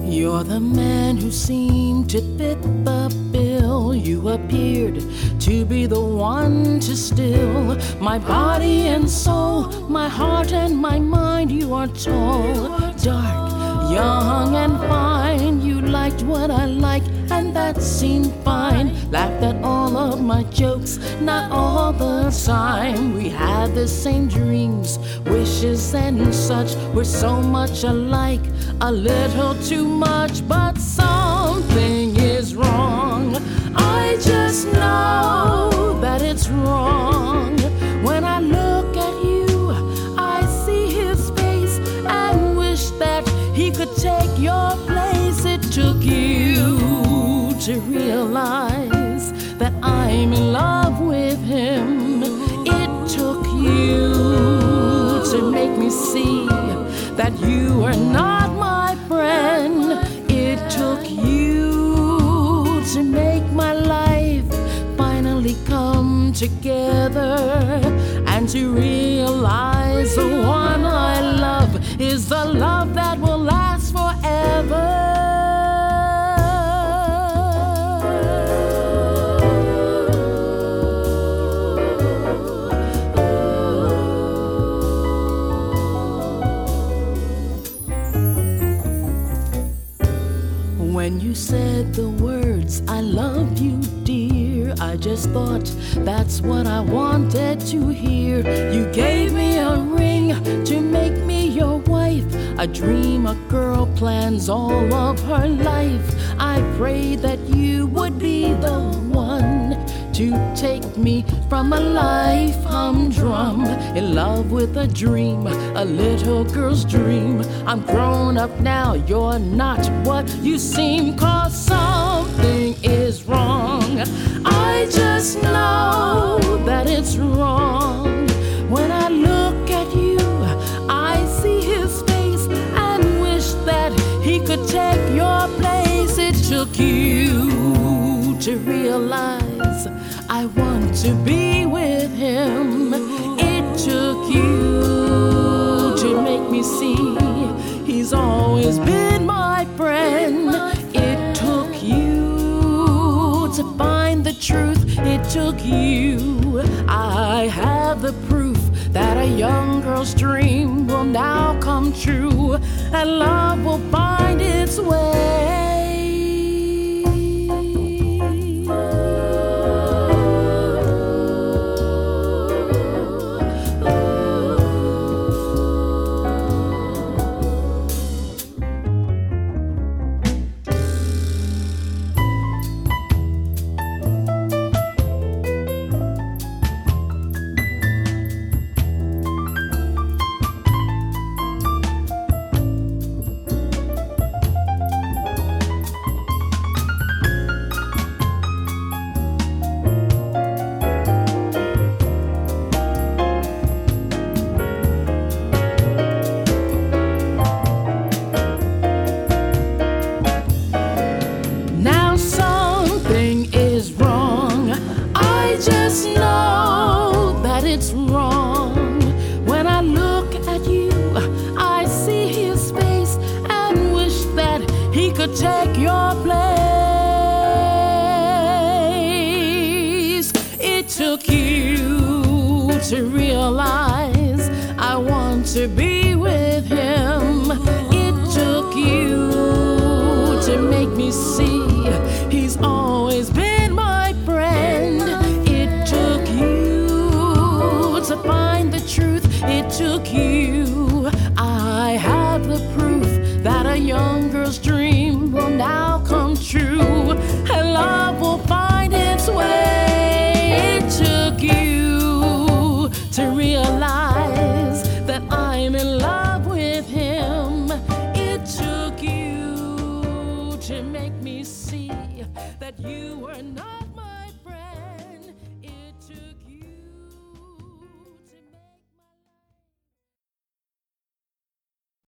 You're the man who seemed to fit the bill. You appeared to be the one to still my body and soul, my heart and my mind. You are tall, dark, young and fine. You liked what I liked, and that seemed fine. Laughed at all of my jokes, not all the time. We had the same dreams, wishes and such. We're so much alike, a little too much, but something is wrong. I just know that it's wrong. When I look at you, I see his face and wish that he could take your place. It took you to realize that I'm in love with him. It took you to make me see that you are not my friend. It took you to make my life finally come together, and to realize the one I love is the love that will last forever. When you said the words, I love you, dear, I just thought that's what I wanted to hear. You gave me a ring to make me your wife, a dream a girl plans all of her life. I prayed that you would be the one to take me from a life humdrum, in love with a dream, a little girl's dream. I'm grown up now, you're not what you seem, 'cause something is wrong. I just know that it's wrong. When I look at you, I see his face and wish that he could take your place. It took you to realize I want to be with him. It took you to make me see he's always been my friend. It took you to find the truth. It took you. I have the proof that a young girl's dream will now come true, and love will find its way. It's wrong. When I look at you, I see his face and wish that he could take your place. It took you to realize I want to be with him. It took you to make me see he's always been my friend. It took you to find the truth. It took you. I have the proof that a young girl's dream will now come true, and love will find its way. It took you to realize that I'm in love with him. It took you to make me see that you were not